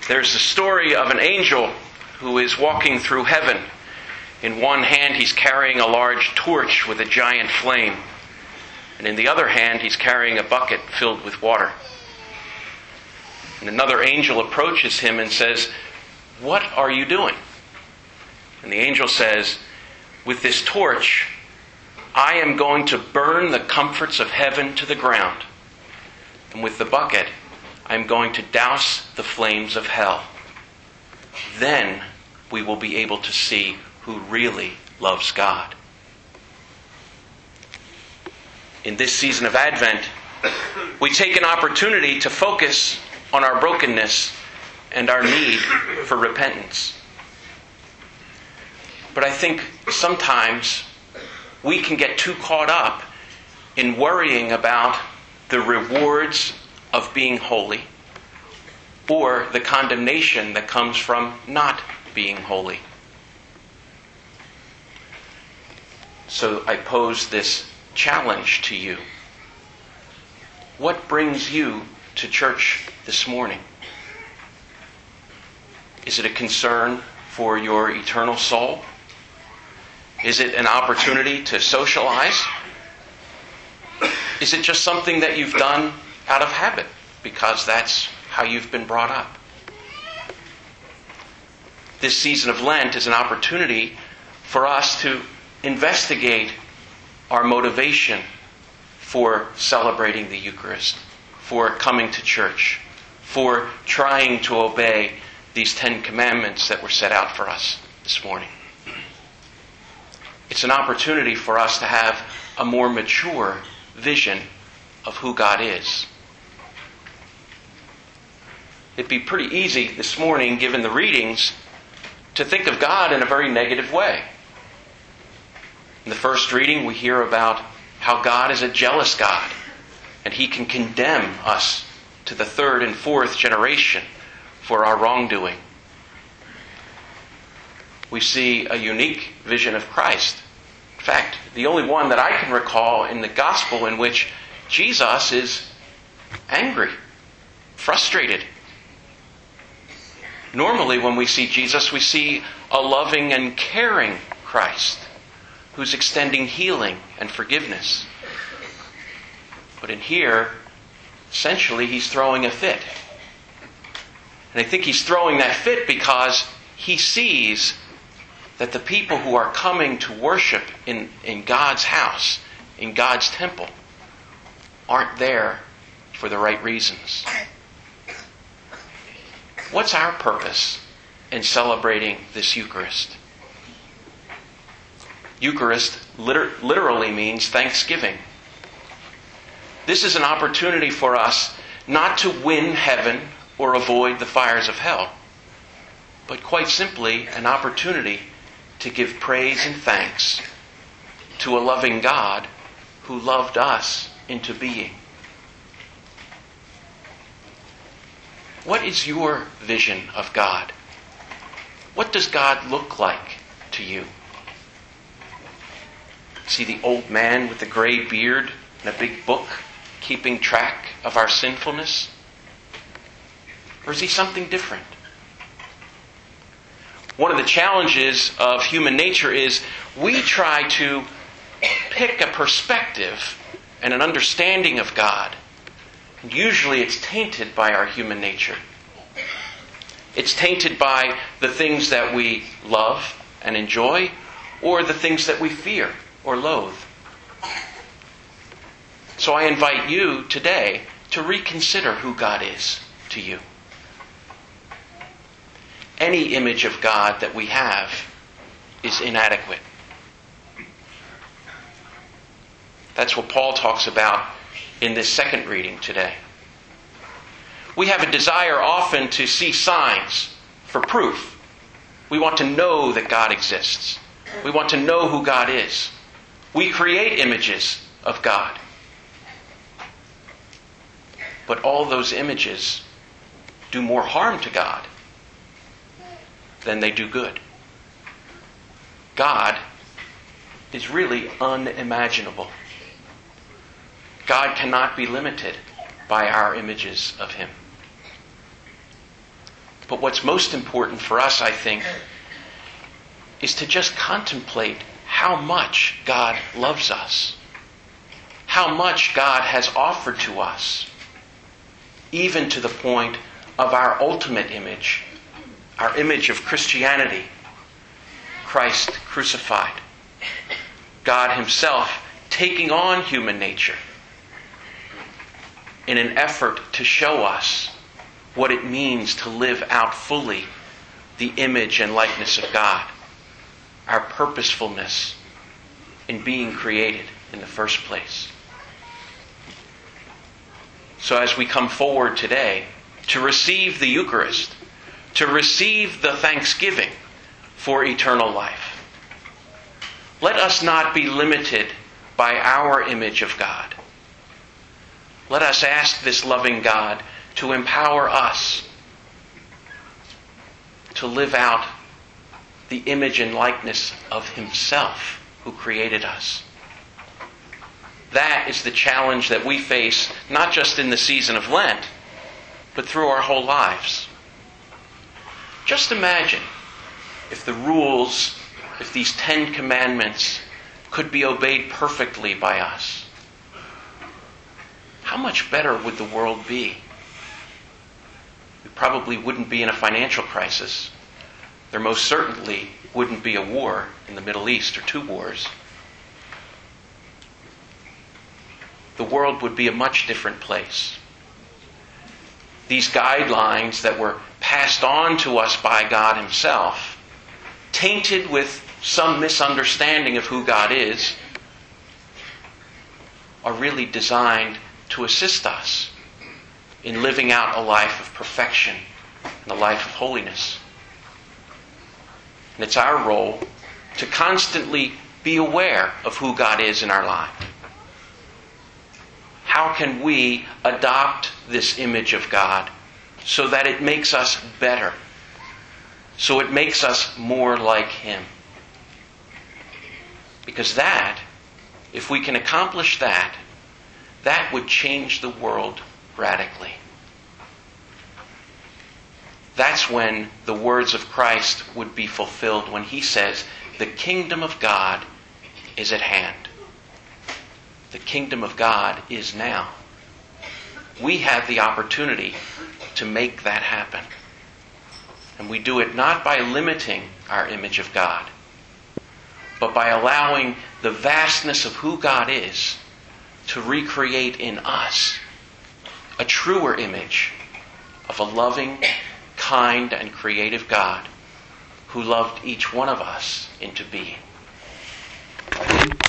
There's a story of an angel who is walking through heaven. In one hand, he's carrying a large torch with a giant flame. And in the other hand, he's carrying a bucket filled with water. And another angel approaches him and says, "What are you doing?" And the angel says, "With this torch, I am going to burn the comforts of heaven to the ground. And with the bucket, I'm going to douse the flames of hell. Then we will be able to see who really loves God." In this season of Advent, we take an opportunity to focus on our brokenness and our need for repentance. But I think sometimes we can get too caught up in worrying about the rewards of being holy or the condemnation that comes from not being holy. So I pose this challenge to you. What brings you to church this morning? Is it a concern for your eternal soul? Is it an opportunity to socialize? Is it just something that you've done out of habit because that's how you've been brought up? This season of Lent is an opportunity for us to investigate our motivation for celebrating the Eucharist, for coming to church, for trying to obey these 10 commandments that were set out for us this morning. It's an opportunity for us to have a more mature vision of who God is. It'd be pretty easy this morning, given the readings, to think of God in a very negative way. In the first reading, we hear about how God is a jealous God, and He can condemn us to the 3rd and 4th generation for our wrongdoing. We see a unique vision of Christ. In fact, the only one that I can recall in the Gospel in which Jesus is angry, frustrated. Normally, when we see Jesus, we see a loving and caring Christ who's extending healing and forgiveness. But in here, essentially, He's throwing a fit. And I think He's throwing that fit because He sees that the people who are coming to worship in God's house, in God's temple, aren't there for the right reasons. What's our purpose in celebrating this Eucharist? Eucharist literally means thanksgiving. This is an opportunity for us not to win heaven or avoid the fires of hell, but quite simply an opportunity to give praise and thanks to a loving God who loved us into being. What is your vision of God? What does God look like to you? Is He the old man with the gray beard and a big book keeping track of our sinfulness? Or is He something different? One of the challenges of human nature is we try to pick a perspective and an understanding of God. And usually it's tainted by our human nature. It's tainted by the things that we love and enjoy, or the things that we fear or loathe. So I invite you today to reconsider who God is to you. Any image of God that we have is inadequate. That's what Paul talks about in this second reading today. We have a desire often to see signs for proof. We want to know that God exists. We want to know who God is. We create images of God. But all those images do more harm to God than they do good. God is really unimaginable. God cannot be limited by our images of Him. But what's most important for us, I think, is to just contemplate how much God loves us, how much God has offered to us, even to the point of our ultimate image, our image of Christianity, Christ crucified, God himself taking on human nature in an effort to show us what it means to live out fully the image and likeness of God, our purposefulness in being created in the first place. So as we come forward today to receive the Eucharist, to receive the thanksgiving for eternal life, let us not be limited by our image of God. Let us ask this loving God to empower us to live out the image and likeness of himself who created us. That is the challenge that we face, not just in the season of Lent, but through our whole lives. Just imagine if the rules, if these 10 commandments could be obeyed perfectly by us. How much better would the world be? We probably wouldn't be in a financial crisis. There most certainly wouldn't be a war in the Middle East or 2 wars. The world would be a much different place. These guidelines that were passed on to us by God himself, tainted with some misunderstanding of who God is, are really designed to assist us in living out a life of perfection and a life of holiness. And it's our role to constantly be aware of who God is in our life. How can we adopt this image of God so that it makes us better, so it makes us more like him? Because that, if we can accomplish that, that would change the world radically. That's when the words of Christ would be fulfilled when he says, "The kingdom of God is at hand." The kingdom of God is now. We have the opportunity to make that happen. And we do it not by limiting our image of God, but by allowing the vastness of who God is to recreate in us a truer image of a loving, kind, and creative God who loved each one of us into being.